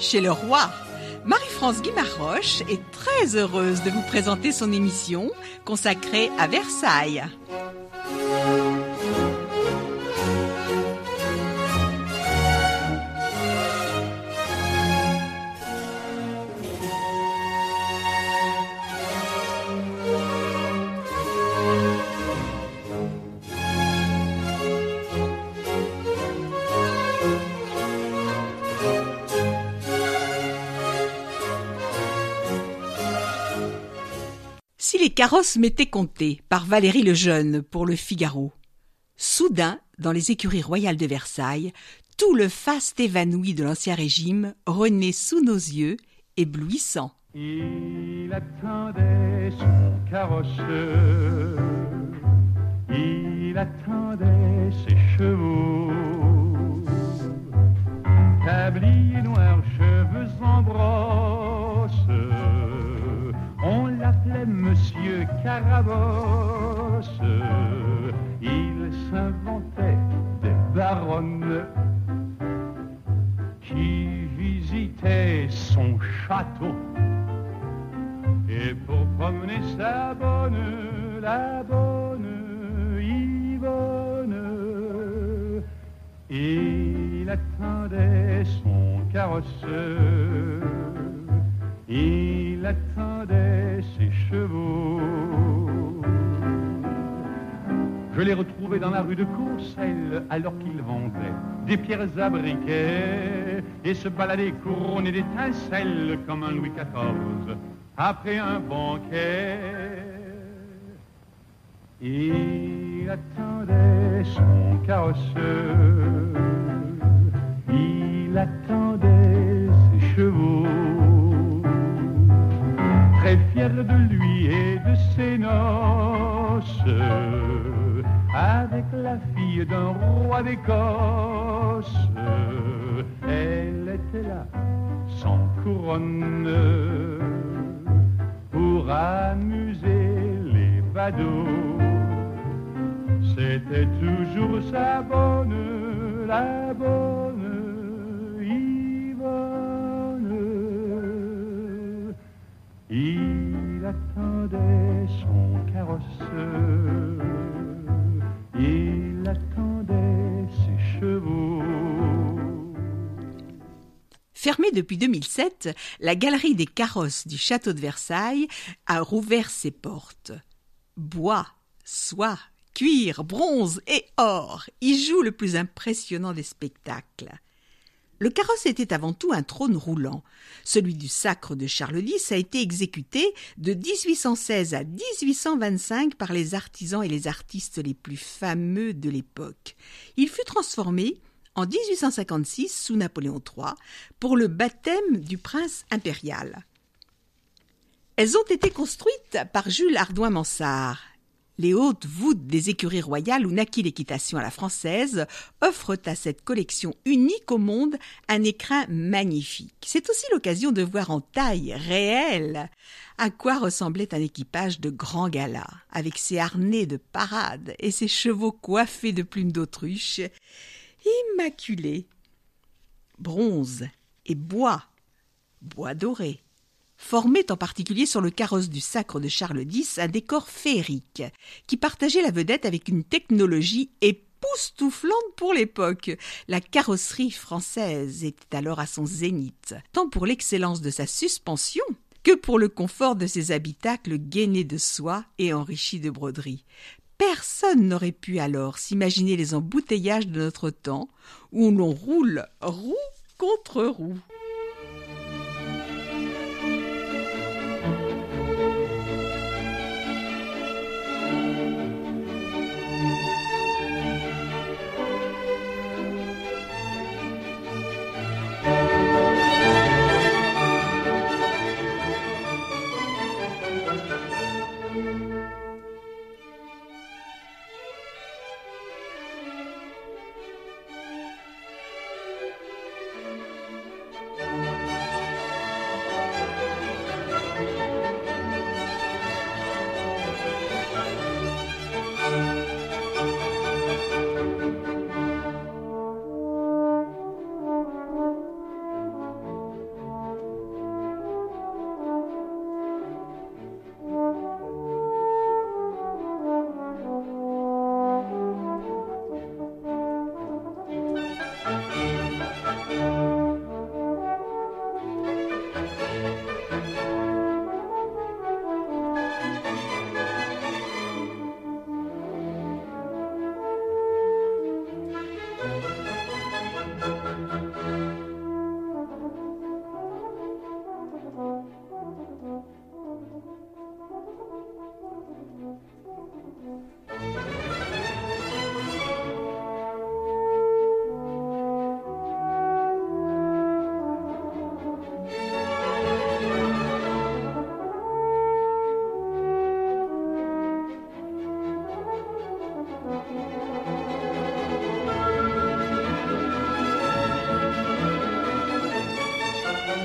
chez le roi. Marie-France Guimarroche est très heureuse de vous présenter son émission consacrée à Versailles. Si les carrosses m'étaient comptés par Valérie Lejeune pour le Figaro. Soudain, dans les écuries royales de Versailles, tout le faste évanoui de l'Ancien Régime renaît sous nos yeux, éblouissant. Il attendait son carrosse, il attendait ses chevaux, tablier noir, cheveux en brosse, on l'appelait Monsieur Carabosse. Il s'inventait des baronnes qui visitaient son château. Et pour promener sa bonne, la bonne Yvonne, il attendait son carrosse, il attendait ses chevaux. Je l'ai retrouvé dans la rue de Courcelles alors qu'il vendait des pierres à briquet et se baladait couronné d'étincelles comme un Louis XIV après un banquet. Il attendait son carrosse, il attendait ses chevaux. Très fier de lui et de ses noces, avec la fille d'un roi d'Écosse, elle était là, sans couronne, pour amuser les badauds. C'était toujours sa bonne, la bonne Yvonne. Il attendait son carrosse, il attendait ses chevaux. Fermée depuis 2007, la galerie des carrosses du château de Versailles a rouvert ses portes. Bois, soie, cuir, bronze et or y jouent le plus impressionnant des spectacles. Le carrosse était avant tout un trône roulant. Celui du sacre de Charles X a été exécuté de 1816 à 1825 par les artisans et les artistes les plus fameux de l'époque. Il fut transformé en 1856 sous Napoléon III pour le baptême du prince impérial. Elles ont été construites par Jules Hardouin-Mansart. Les hautes voûtes des écuries royales où naquit l'équitation à la française offrent à cette collection unique au monde un écrin magnifique. C'est aussi l'occasion de voir en taille réelle à quoi ressemblait un équipage de grand gala, avec ses harnais de parade et ses chevaux coiffés de plumes d'autruche, immaculés. Bronze et bois doré, formait en particulier sur le carrosse du sacre de Charles X un décor féerique qui partageait la vedette avec une technologie époustouflante pour l'époque. La carrosserie française était alors à son zénith, tant pour l'excellence de sa suspension que pour le confort de ses habitacles gainés de soie et enrichis de broderies. Personne n'aurait pu alors s'imaginer les embouteillages de notre temps où l'on roule roue contre roue.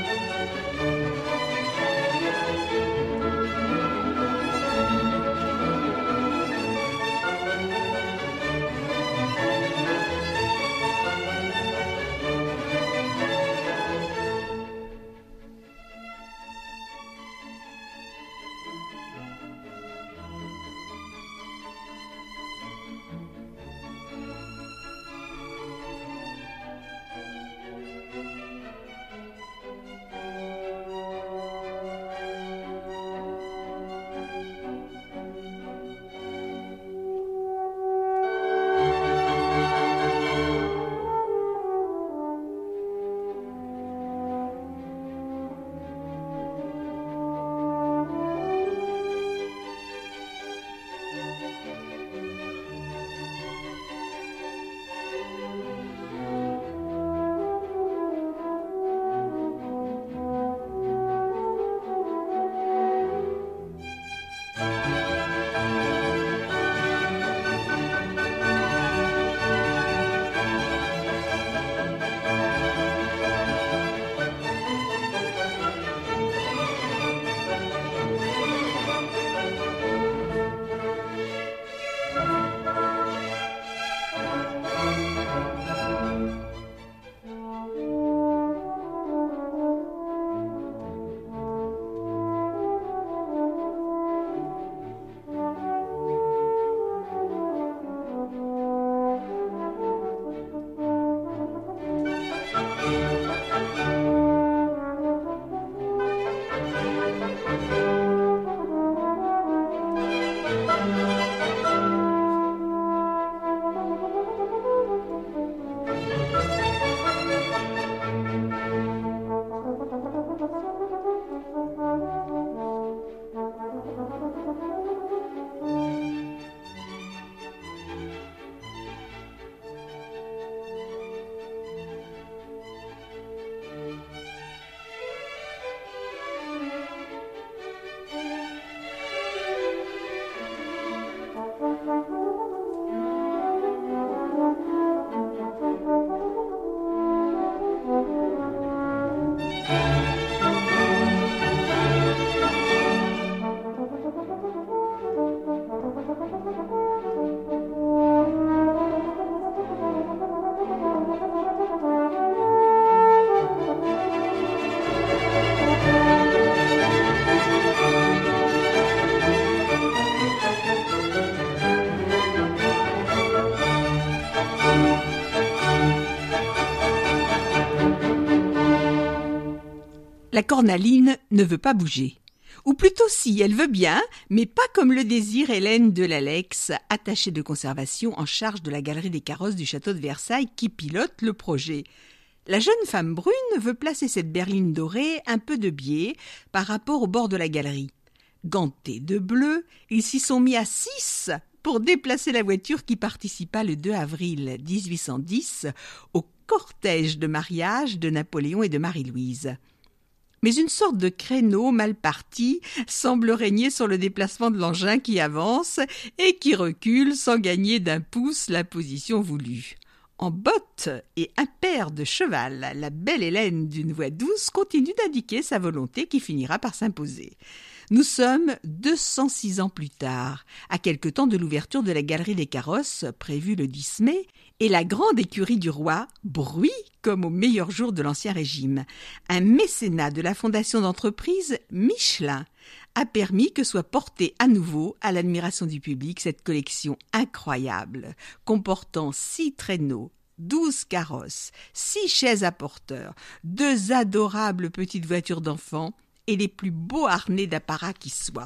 La cornaline ne veut pas bouger. Ou plutôt si, elle veut bien, mais pas comme le désire Hélène de Lalex, attachée de conservation en charge de la galerie des carrosses du château de Versailles qui pilote le projet. La jeune femme brune veut placer cette berline dorée un peu de biais par rapport au bord de la galerie. Gantés de bleu, ils s'y sont mis à 6 pour déplacer la voiture qui participa le 2 avril 1810 au cortège de mariage de Napoléon et de Marie-Louise. Mais une sorte de créneau mal parti semble régner sur le déplacement de l'engin qui avance et qui recule sans gagner d'un pouce la position voulue. En bottes et impair de cheval, la belle Hélène d'une voix douce continue d'indiquer sa volonté qui finira par s'imposer. Nous sommes 206 ans plus tard, à quelque temps de l'ouverture de la galerie des carrosses, prévue le 10 mai, et la grande écurie du roi bruit comme aux meilleurs jours de l'Ancien Régime. Un mécénat de la fondation d'entreprise Michelin a permis que soit portée à nouveau à l'admiration du public cette collection incroyable, comportant 6 traîneaux, 12 carrosses, 6 chaises à porteurs, 2 adorables petites voitures d'enfants et les plus beaux harnais d'apparat qui soient.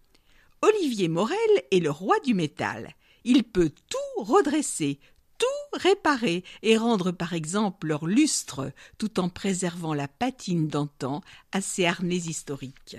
Olivier Morel est le roi du métal. Il peut tout redresser, tout réparer et rendre par exemple leur lustre tout en préservant la patine d'antan à ces harnais historiques.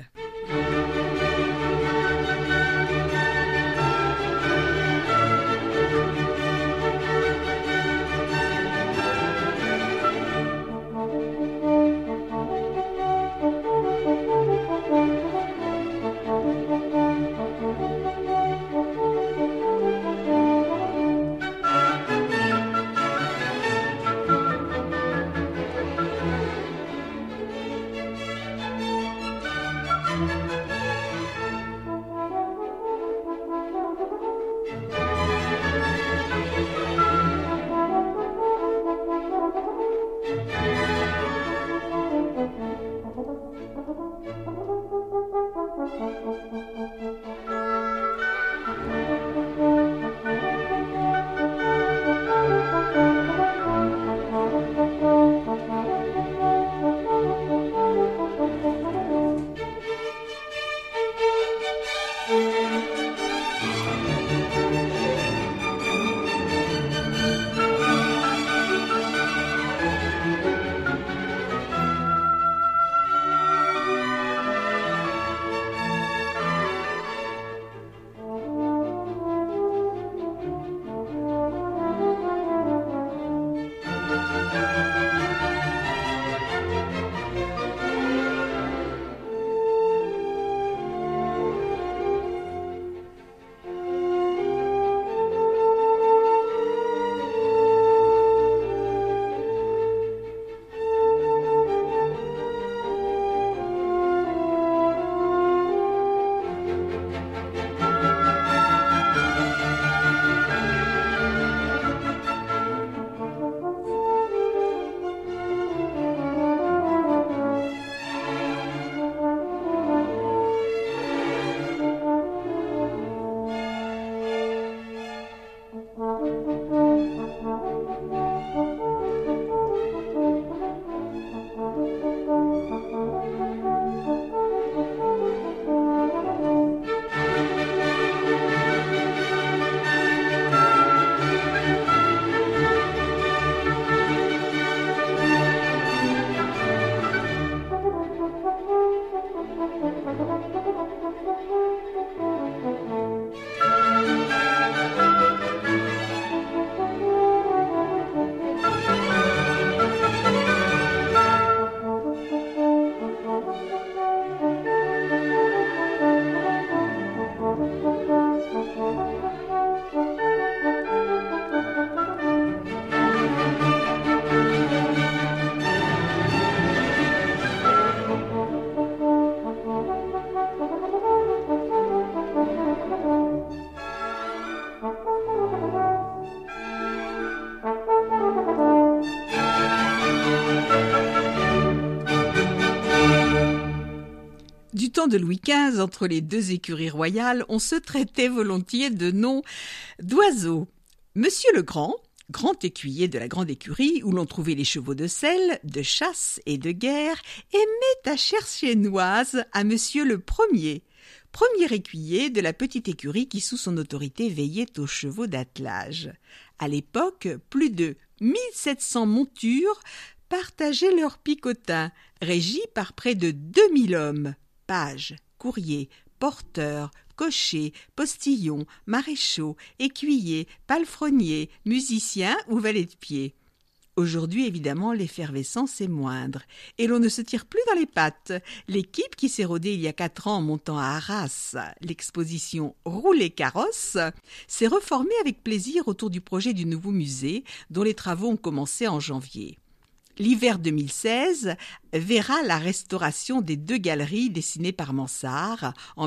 Du temps de Louis XV, entre les deux écuries royales, on se traitait volontiers de noms d'oiseaux. Monsieur le Grand, grand écuyer de la grande écurie où l'on trouvait les chevaux de selle, de chasse et de guerre, aimait à chercher noise à Monsieur le Premier, premier écuyer de la petite écurie qui sous son autorité veillait aux chevaux d'attelage. À l'époque, plus de 1700 montures partageaient leur picotin, régis par près de 2000 hommes. Pages, courriers, porteurs, cochers, postillons, maréchaux, écuyers, palefreniers, musiciens ou valets de pied. Aujourd'hui, évidemment, l'effervescence est moindre et l'on ne se tire plus dans les pattes. L'équipe qui s'est rodée il y a 4 ans en montant à Arras l'exposition Rouler carrosse s'est reformée avec plaisir autour du projet du nouveau musée dont les travaux ont commencé en janvier. L'hiver 2016 verra la restauration des 2 galeries dessinées par Mansart en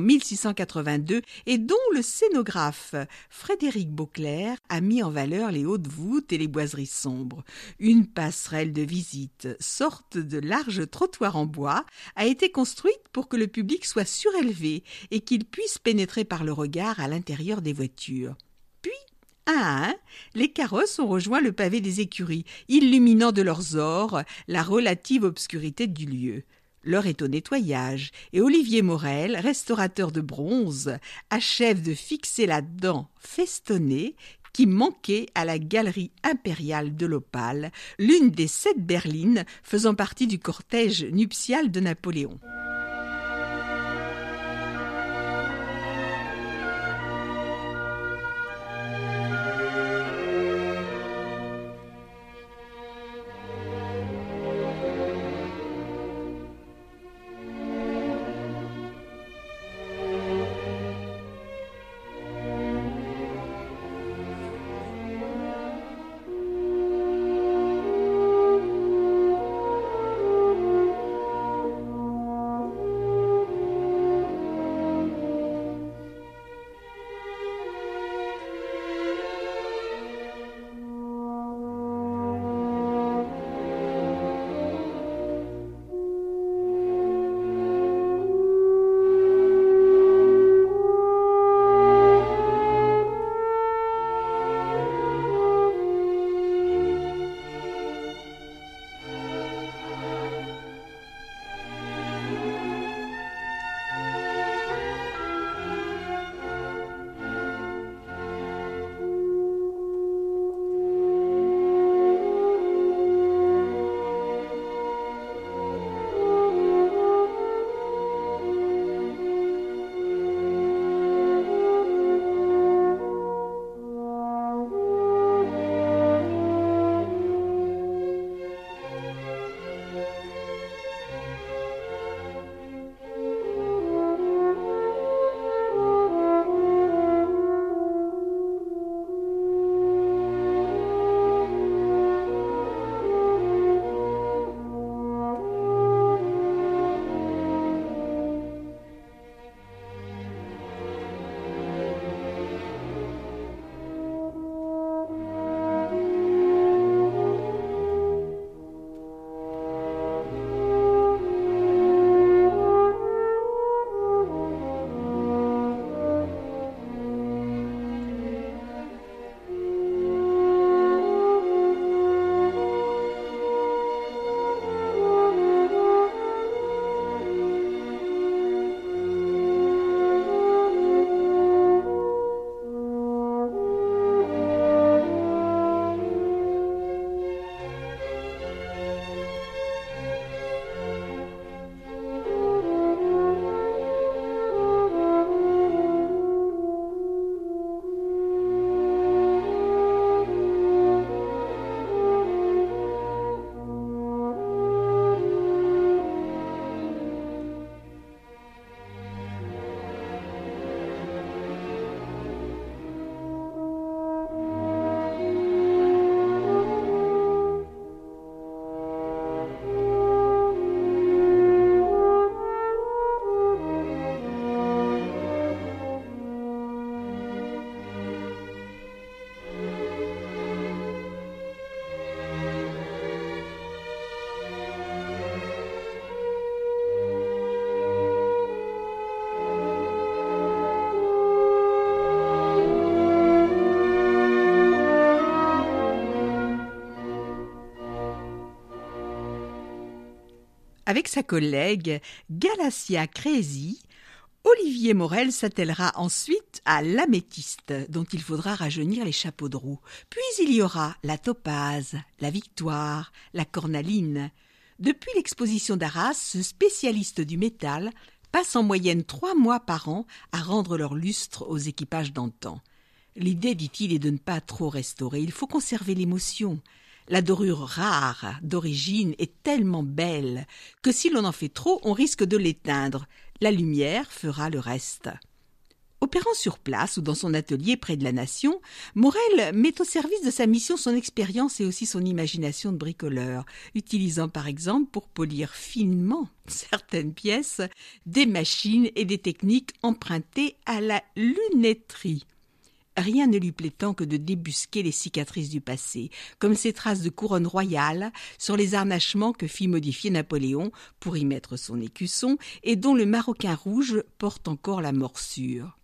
1682 et dont le scénographe Frédéric Beauclerc a mis en valeur les hautes voûtes et les boiseries sombres. Une passerelle de visite, sorte de large trottoir en bois, a été construite pour que le public soit surélevé et qu'il puisse pénétrer par le regard à l'intérieur des voitures. Un à un, les carrosses ont rejoint le pavé des écuries, illuminant de leurs ors la relative obscurité du lieu. L'heure est au nettoyage, et Olivier Morel, restaurateur de bronze, achève de fixer la dent festonnée qui manquait à la galerie impériale de l'Opale, l'une des 7 berlines faisant partie du cortège nuptial de Napoléon. Avec sa collègue Galacia Crézy, Olivier Morel s'attellera ensuite à l'améthyste, dont il faudra rajeunir les chapeaux de roue. Puis il y aura la topaze, la victoire, la cornaline. Depuis l'exposition d'Arras, ce spécialiste du métal passe en moyenne 3 mois par an à rendre leur lustre aux équipages d'antan. L'idée, dit-il, est de ne pas trop restaurer. Il faut conserver l'émotion. La dorure rare d'origine est tellement belle que si l'on en fait trop, on risque de l'éteindre. La lumière fera le reste. Opérant sur place ou dans son atelier près de la Nation, Morel met au service de sa mission son expérience et aussi son imagination de bricoleur, utilisant par exemple pour polir finement certaines pièces des machines et des techniques empruntées à la lunetterie. Rien ne lui plaît tant que de débusquer les cicatrices du passé, comme ces traces de couronne royale sur les harnachements que fit modifier Napoléon pour y mettre son écusson et dont le maroquin rouge porte encore la morsure.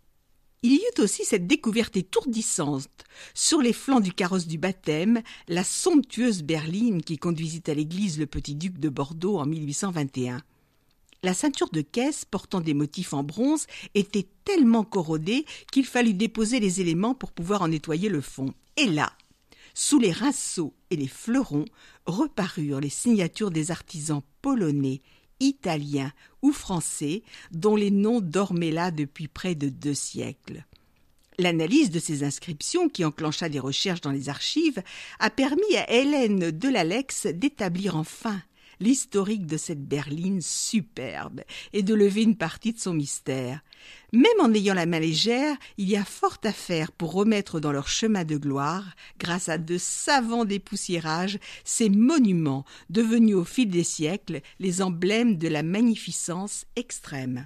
Il y eut aussi cette découverte étourdissante sur les flancs du carrosse du baptême, la somptueuse berline qui conduisit à l'église le petit-duc de Bordeaux en 1821. La ceinture de caisse portant des motifs en bronze était tellement corrodée qu'il fallut déposer les éléments pour pouvoir en nettoyer le fond. Et là, sous les rinceaux et les fleurons, reparurent les signatures des artisans polonais, italiens ou français, dont les noms dormaient là depuis près de 2 siècles. L'analyse de ces inscriptions, qui enclencha des recherches dans les archives, a permis à Hélène Delalex d'établir enfin l'historique de cette berline superbe et de lever une partie de son mystère. Même en ayant la main légère, il y a fort à faire pour remettre dans leur chemin de gloire, grâce à de savants dépoussiérages, ces monuments devenus au fil des siècles les emblèmes de la magnificence extrême.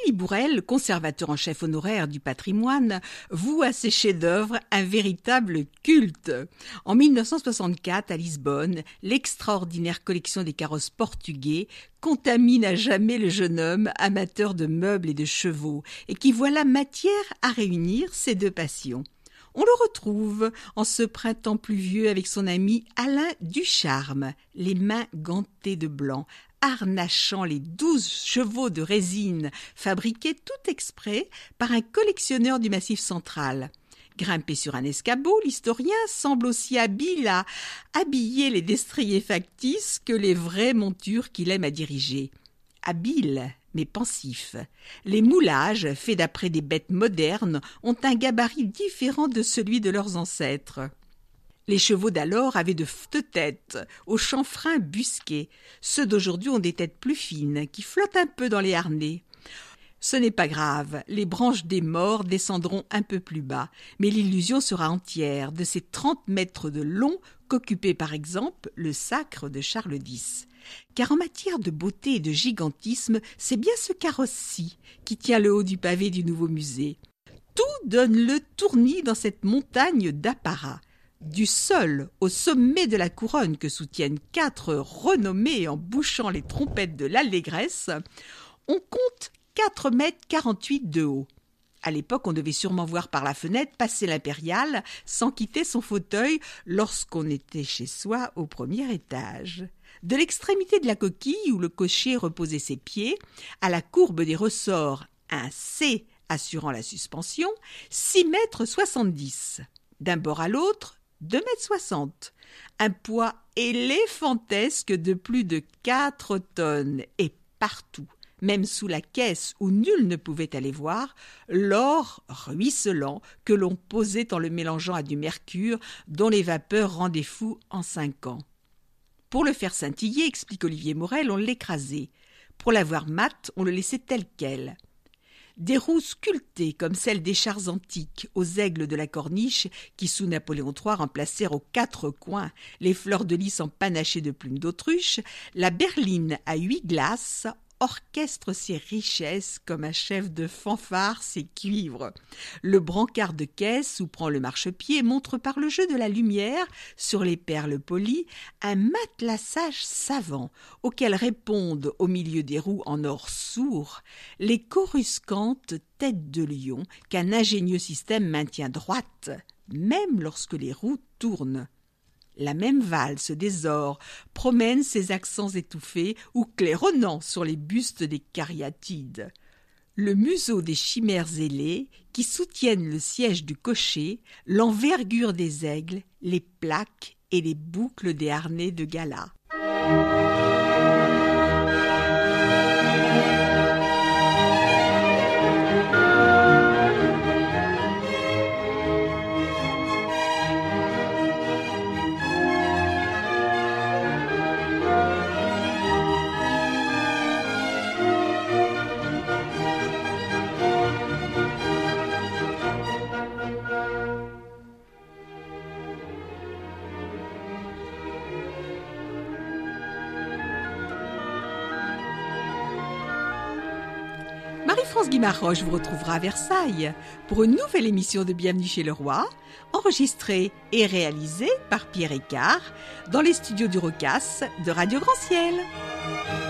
Élie Bourrel, conservateur en chef honoraire du patrimoine, voue à ses chefs-d'œuvre un véritable culte. En 1964, à Lisbonne, l'extraordinaire collection des carrosses portugais contamine à jamais le jeune homme amateur de meubles et de chevaux, et qui voit la matière à réunir ces deux passions. On le retrouve en ce printemps pluvieux avec son ami Alain Ducharme, les mains gantées de blanc, harnachant les 12 chevaux de résine fabriqués tout exprès par un collectionneur du Massif central. Grimpé sur un escabeau, l'historien semble aussi habile à habiller les destriers factices que les vraies montures qu'il aime à diriger. Habile, mais pensif. Les moulages, faits d'après des bêtes modernes, ont un gabarit différent de celui de leurs ancêtres. Les chevaux d'alors avaient de fortes têtes, aux chanfreins busqués. Ceux d'aujourd'hui ont des têtes plus fines, qui flottent un peu dans les harnais. Ce n'est pas grave, les branches des morts descendront un peu plus bas, mais l'illusion sera entière de ces 30 mètres de long qu'occupait par exemple le sacre de Charles X. Car en matière de beauté et de gigantisme, c'est bien ce carrosse-ci qui tient le haut du pavé du nouveau musée. Tout donne le tournis dans cette montagne d'apparat. Du sol au sommet de la couronne que soutiennent 4 renommés en bouchant les trompettes de l'allégresse, on compte 4,48 m de haut. À l'époque, on devait sûrement voir par la fenêtre passer l'impériale sans quitter son fauteuil lorsqu'on était chez soi au premier étage. De l'extrémité de la coquille où le cocher reposait ses pieds, à la courbe des ressorts, un C assurant la suspension, 6,70 m. D'un bord à l'autre, 2,60 m. Un poids éléphantesque de plus de 4 tonnes et partout, même sous la caisse où nul ne pouvait aller voir, l'or ruisselant que l'on posait en le mélangeant à du mercure dont les vapeurs rendaient fou en 5 ans. Pour le faire scintiller, explique Olivier Morel, on l'écrasait. Pour l'avoir mat, on le laissait tel quel. Des roues sculptées comme celles des chars antiques aux aigles de la Corniche qui, sous Napoléon III, remplacèrent aux 4 coins les fleurs de lys empanachées de plumes d'autruche, la berline à 8 glaces orchestre ses richesses comme un chef de fanfare ses cuivres. Le brancard de caisse où prend le marchepied montre par le jeu de la lumière sur les perles polies un matelassage savant auquel répondent au milieu des roues en or sourd les coruscantes têtes de lion qu'un ingénieux système maintient droites même lorsque les roues tournent. La même valse des ors promène ses accents étouffés ou claironnants sur les bustes des cariatides. Le museau des chimères ailées qui soutiennent le siège du cocher, l'envergure des aigles, les plaques et les boucles des harnais de gala. Marie-France Guimarroche vous retrouvera à Versailles pour une nouvelle émission de Bienvenue chez le Roi, enregistrée et réalisée par Pierre Écart dans les studios du Rocasse de Radio Grand Ciel.